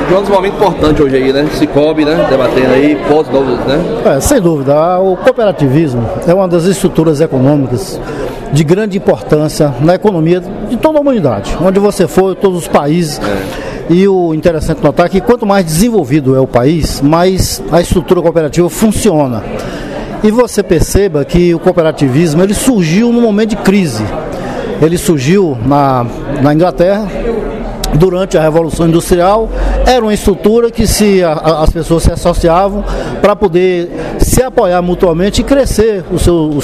Jonas, um momento importante hoje aí, né? Cicobi, né? Debatendo aí, pontos novos, né? Sem dúvida, o cooperativismo é uma das estruturas econômicas de grande importância na economia de toda a humanidade. Onde você for, todos os países. E o interessante notar é que quanto mais desenvolvido é o país, mais a estrutura cooperativa funciona. E você perceba que o cooperativismo ele surgiu num momento de crise. Ele surgiu na Inglaterra, durante a Revolução Industrial. Era uma estrutura que as pessoas se associavam para poder se apoiar mutuamente e crescer o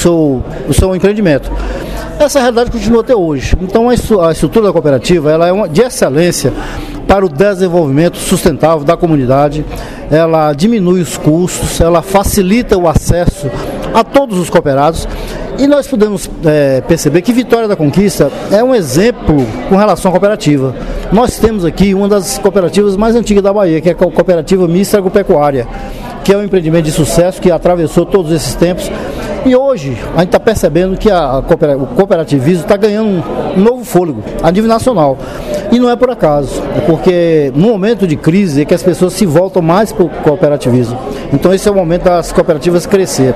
seu empreendimento. Essa realidade continua até hoje. Então a estrutura da cooperativa ela é de excelência para o desenvolvimento sustentável da comunidade. Ela diminui os custos, ela facilita o acesso a todos os cooperados. E nós podemos perceber que Vitória da Conquista é um exemplo com relação à cooperativa. Nós temos aqui uma das cooperativas mais antigas da Bahia, que é a Cooperativa Mista Agropecuária, que é um empreendimento de sucesso que atravessou todos esses tempos. E hoje a gente está percebendo que o cooperativismo está ganhando um novo fôlego a nível nacional. E não é por acaso, é porque no momento de crise é que as pessoas se voltam mais para o cooperativismo. Então esse é o momento das cooperativas crescer.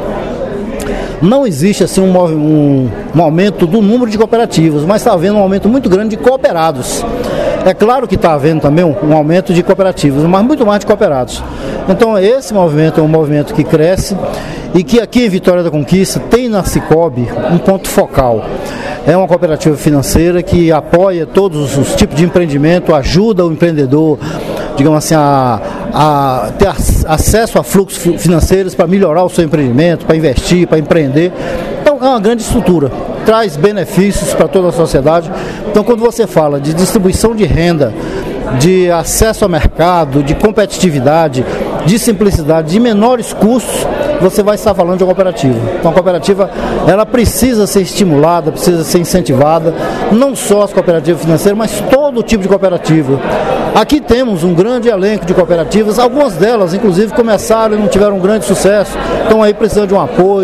Não existe assim um aumento do número de cooperativas, mas está havendo um aumento muito grande de cooperados. É claro que está havendo também um aumento de cooperativas, mas muito mais de cooperados. Então esse movimento é um movimento que cresce e que aqui em Vitória da Conquista tem na Cicobi um ponto focal. É uma cooperativa financeira que apoia todos os tipos de empreendimento, ajuda o empreendedor, digamos assim, a ter acesso a fluxos financeiros para melhorar o seu empreendimento, para investir, para empreender. Então é uma grande estrutura, traz benefícios para toda a sociedade. Então quando você fala de distribuição de renda, de acesso ao mercado, de competitividade, de simplicidade, de menores custos, você vai estar falando de uma cooperativa. Então a cooperativa ela precisa ser estimulada, precisa ser incentivada, não só as cooperativas financeiras, mas todo tipo de cooperativa. Aqui temos um grande elenco de cooperativas, algumas delas inclusive começaram e não tiveram um grande sucesso, estão aí precisando de um apoio,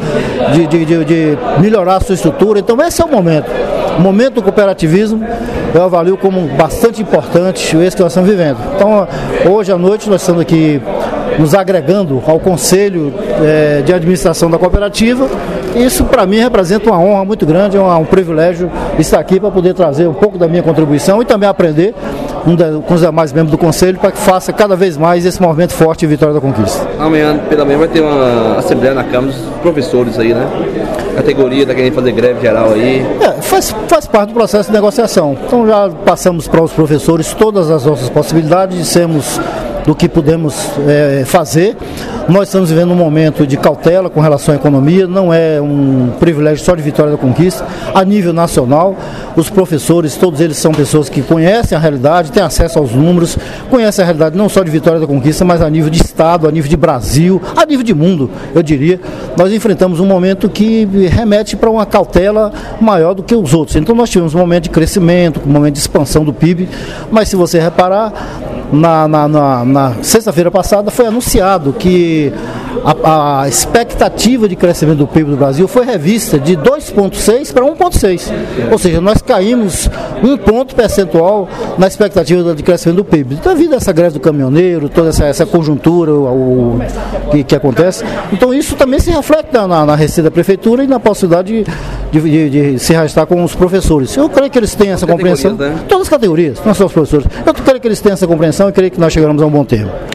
de melhorar a sua estrutura. Então esse é o momento. O momento do cooperativismo eu avalio como bastante importante esse que nós estamos vivendo. Então hoje à noite nós estamos aqui nos agregando ao Conselho de Administração da Cooperativa. Isso para mim representa uma honra muito grande, um privilégio estar aqui para poder trazer um pouco da minha contribuição e também aprender com os demais membros do Conselho para que faça cada vez mais esse movimento forte em Vitória da Conquista. Amanhã, pela manhã, vai ter uma assembleia na Câmara dos professores aí, né? Categoria, está querendo fazer greve geral aí. Faz parte do processo de negociação. Então já passamos para os professores todas as nossas possibilidades, dissemos do que podemos fazer. Nós estamos vivendo um momento de cautela com relação à economia, não é um privilégio só de Vitória da Conquista, a nível nacional. Os professores, todos eles são pessoas que conhecem a realidade, têm acesso aos números, conhecem a realidade não só de Vitória da Conquista, mas a nível de Estado, a nível de Brasil, a nível de mundo, eu diria. Nós enfrentamos um momento que remete para uma cautela maior do que os outros. Então nós tivemos um momento de crescimento, um momento de expansão do PIB, mas se você reparar, na sexta-feira passada foi anunciado que a expectativa de crescimento do PIB do Brasil foi revista de 2,6 para 1,6. Ou seja, nós caímos 1 ponto percentual na expectativa de crescimento do PIB. Devido a essa greve do caminhoneiro, toda essa conjuntura que acontece. Então isso também se reflete na receita da Prefeitura e na possibilidade de se arrastar com os professores. Eu creio que eles têm essa compreensão. Né? Todas as categorias, não só os professores. Eu creio que eles têm essa compreensão e creio que nós chegaremos a um bom termo.